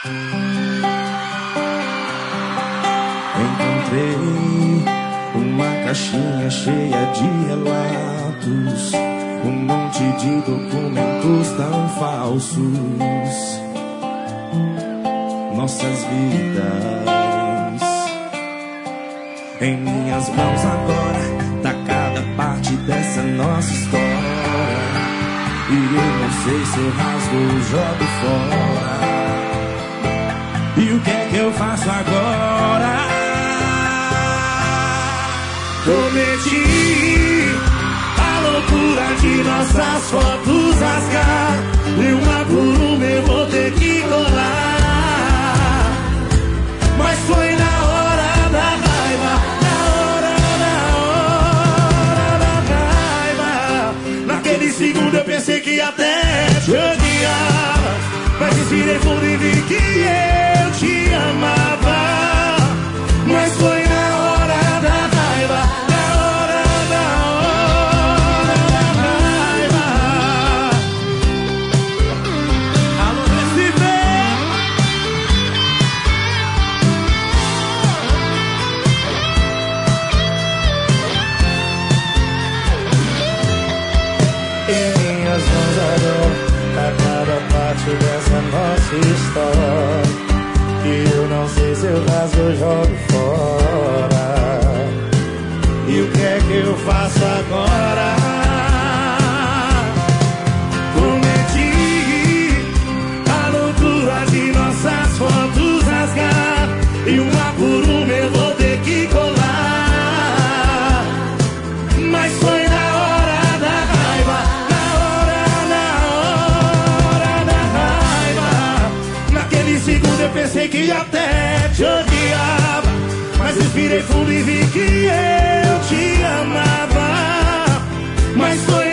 Encontrei uma caixinha cheia de relatos, um monte de documentos tão falsos. Nossas vidas em minhas mãos agora, tá cada parte dessa nossa história. E eu não sei se eu rasgo ou jogo fora. E o que é que eu faço agora? Cometi a loucura de nossas fotos rasgar, e uma por uma eu vou ter que colar. Mas foi na hora da raiva, na hora da raiva. Naquele segundo eu pensei que até te odiava, mas respirei fundo e vi que eu te amava. Mas foi na hora da raiva, na hora da raiva. Alô, Recife! Em minhas mãos agora, a cada parte dessa nossa história, que eu não sei se eu rasgo ou jogo fora. E o que é que eu faço agora? Cometi a loucura de nossas fotos rasgar, e uma por uma eu vou ter que colar. Mas foi na hora da raiva, na hora da raiva. Naquele segundo eu pensei que até te odiava, mas respirei fundo e vi que eu te amava. Mas foi